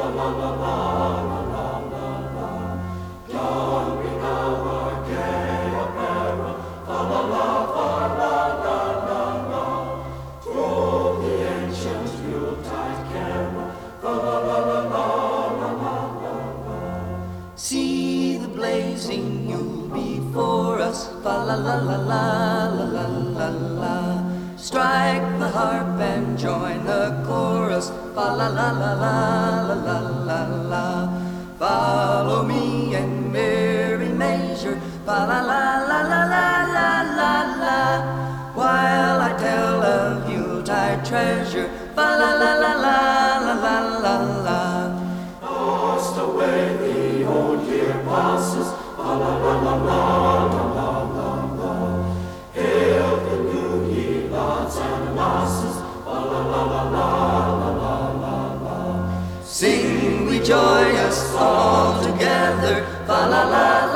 See the blazing Yule before us, fa la la la la la la la la. Strike the harp and join the chorus, fa la la la la la la la la. Follow me in merry measure, fa la la la la la la la la. While I tell of Yuletide treasure, fa la la la la la la la la. Tossed away the old year passes, la la la la la la la la. Hail the new year, lads and lasses, la la la la la la la la. Sing we joyous all together, fa la la.